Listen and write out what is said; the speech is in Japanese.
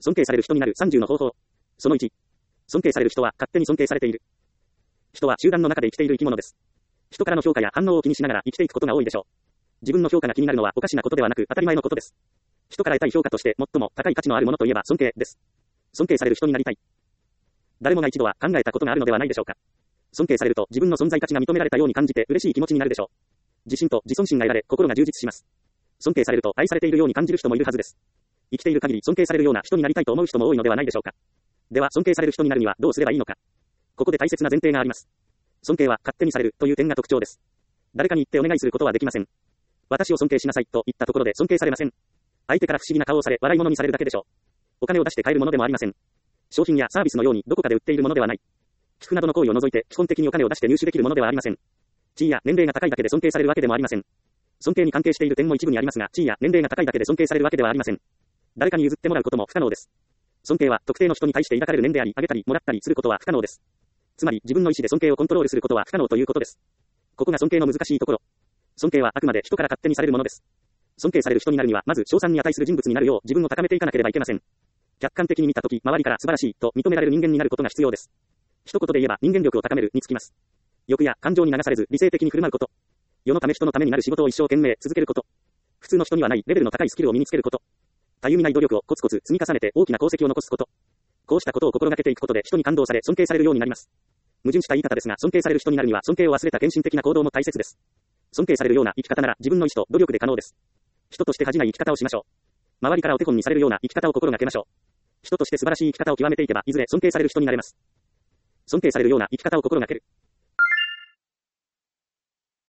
尊敬される人になる30の方法。その1。尊敬される人は勝手に尊敬されている。人は集団の中で生きている生き物です。人からの評価や反応を気にしながら生きていくことが多いでしょう。自分の評価が気になるのはおかしなことではなく当たり前のことです。人から得たい評価として最も高い価値のあるものといえば尊敬です。尊敬される人になりたい。誰もが一度は考えたことがあるのではないでしょうか。尊敬されると自分の存在価値が認められたように感じて嬉しい気持ちになるでしょう。自信と自尊心が得られ心が充実します。尊敬されると愛されているように感じる人もいるはずです。生きている限り尊敬されるような人になりたいと思う人も多いのではないでしょうか。では尊敬される人になるにはどうすればいいのか。ここで大切な前提があります。尊敬は勝手にされるという点が特徴です。誰かに言ってお願いすることはできません。私を尊敬しなさいと言ったところで尊敬されません。相手から不思議な顔をされ笑い物にされるだけでしょう。お金を出して買えるものでもありません。商品やサービスのようにどこかで売っているものではない。寄付などの行為を除いて基本的にお金を出して入手できるものではありません。地位や年齢が高いだけで尊敬されるわけでもありません。尊敬に関係している点も一部にありますが、地位や年齢が高いだけで尊敬されるわけではありません。誰かに譲ってもらうことも不可能です。尊敬は特定の人に対して抱かれる念であり、あげたりもらったりすることは不可能です。つまり自分の意思で尊敬をコントロールすることは不可能ということです。ここが尊敬の難しいところ。尊敬はあくまで人から勝手にされるものです。尊敬される人になるには、まず称賛に値する人物になるよう自分を高めていかなければいけません。客観的に見たとき、周りから素晴らしいと認められる人間になることが必要です。一言で言えば人間力を高めるにつきます。欲や感情に流されず理性的に振る舞うこと。世のため人のためになる仕事を一生懸命続けること。普通の人にはないレベルの高いスキルを身につけること。たゆみない努力をコツコツ積み重ねて大きな功績を残すこと。こうしたことを心がけていくことで人に感動され尊敬されるようになります。矛盾した言い方ですが、尊敬される人になるには尊敬を忘れた献身的な行動も大切です。尊敬されるような生き方なら自分の意思と努力で可能です。人として恥じない生き方をしましょう。周りからお手本にされるような生き方を心がけましょう。人として素晴らしい生き方を極めていけば、いずれ尊敬される人になれます。尊敬されるような生き方を心がける。